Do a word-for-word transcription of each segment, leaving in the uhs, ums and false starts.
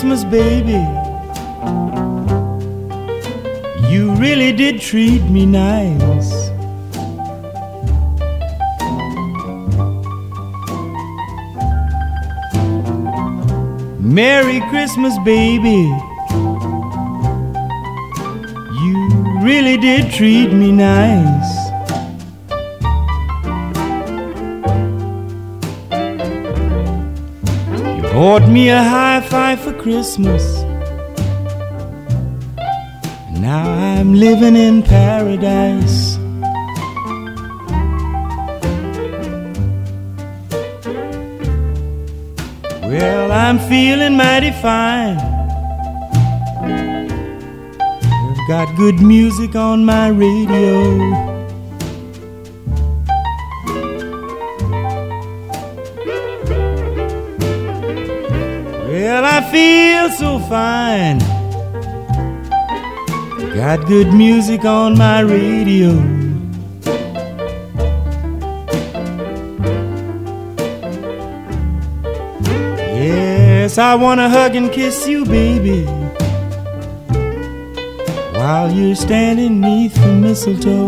Christmas, baby. You really did treat me nice. Merry Christmas, baby. You really did treat me nice. You bought me a hi-fi for Christmas. Now I'm living in paradise. Well, I'm feeling mighty fine. I've got good music on my radio. Well, I feel so fine. Got good music on my radio. Yes, I wanna hug and kiss you, baby, while you're standing neath the mistletoe.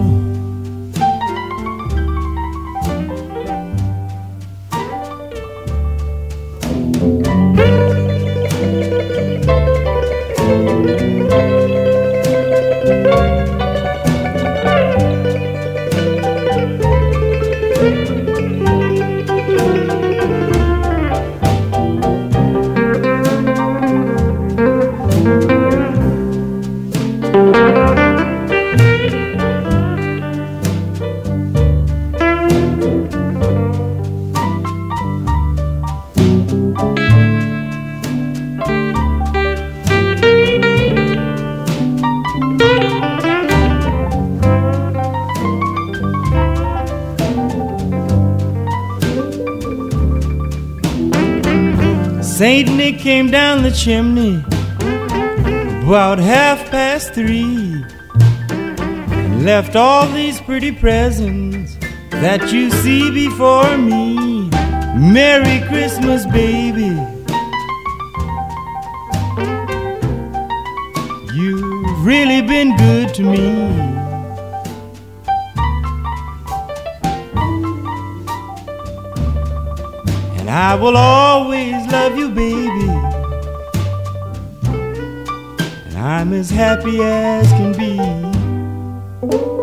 Saint Nick came down the chimney about half past three and left all these pretty presents that you see before me. Merry Christmas, baby. You've really been good to me. I will always love you, baby, and I'm as happy as can be.